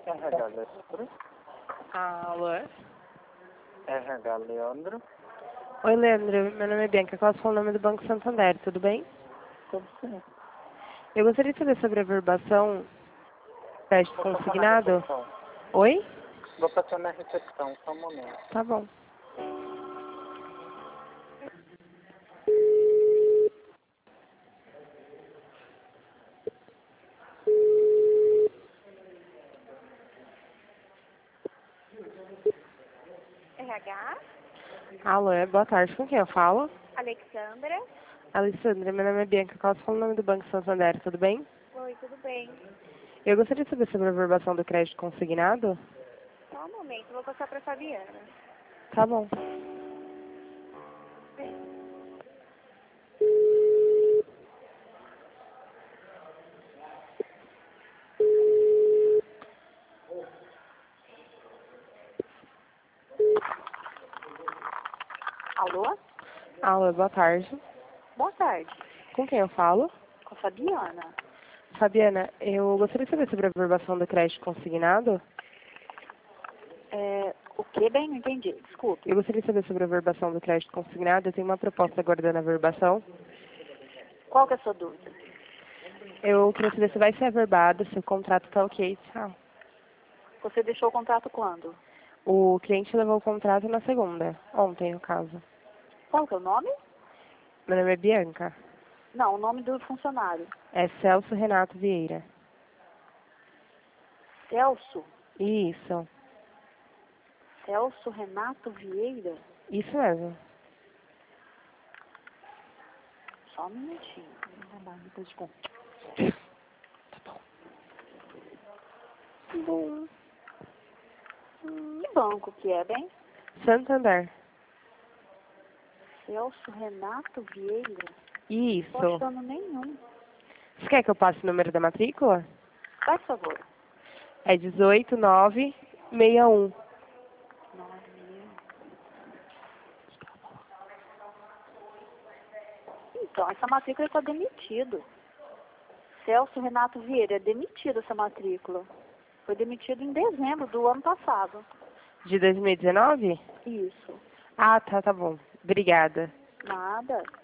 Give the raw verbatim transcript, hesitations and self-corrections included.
R H Leandro. Alô? R H Leandro. Oi, Leandro. Meu nome é Bianca. Qual é o nome do Banco Santander? Tudo bem? Tudo sim. Eu gostaria de saber sobre a verbação crédito Vou passar na consignado. recepção. Oi? Vou passar na recepção, só um momento. Tá bom. R H, Alô, é boa tarde. Com quem eu falo? Alexandra. Alessandra, meu nome é Bianca. Qual é o nome do Banco Santander? Tudo bem? Oi, tudo bem? Eu gostaria de saber sobre a verbação do crédito consignado. Só um momento, vou passar para Fabiana. Tá bom. Alô? Alô, boa tarde. Boa tarde. Com quem eu falo? Com a Fabiana. Fabiana, eu gostaria de saber sobre a verbação do crédito consignado. É, o que bem? Não entendi. Desculpe. Eu gostaria de saber sobre a verbação do crédito consignado. Eu tenho uma proposta aguardando a verbação. Qual que é a sua dúvida? Eu queria saber se vai ser averbado, se o contrato tá ok. Tchau. Você deixou o contrato quando? O cliente levou o contrato na segunda, ontem no caso. Qual que é o nome? Meu nome é Bianca. Não, o nome do funcionário. É Celso Renato Vieira. Celso? Isso, Celso Renato Vieira? isso mesmo. Só um minutinho. Depois de conta. Tá bom. Bom. Que banco que é, bem? Santander. Celso Renato Vieira? Não Isso. tô achando nenhum. Você quer que eu passe o número da matrícula? Faz favor. É dezoito nove sessenta e um. Nove mil. Então, essa matrícula está demitida. Celso Renato Vieira, é demitido essa matrícula. Foi demitido em dezembro do ano passado. De dois mil e dezenove? Isso. Ah, tá, tá bom. Obrigada. Nada.